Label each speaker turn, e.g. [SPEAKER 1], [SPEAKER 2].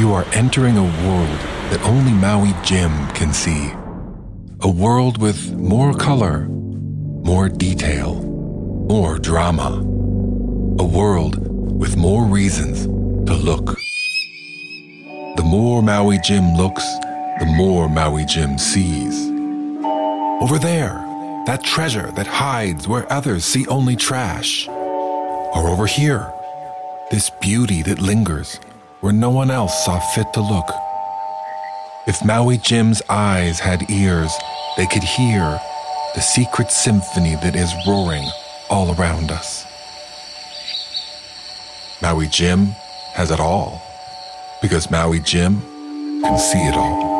[SPEAKER 1] You are entering a world that only Maui Jim can see. A world with more color, more detail, more drama. A world with more reasons to look. The more Maui Jim looks, the more Maui Jim sees. Over there, that treasure that hides where others see only trash. Or over here, this beauty that lingers where no one else saw fit to look. If Maui Jim's eyes had ears, they could hear the secret symphony that is roaring all around us. Maui Jim has it all, because Maui Jim can see it all.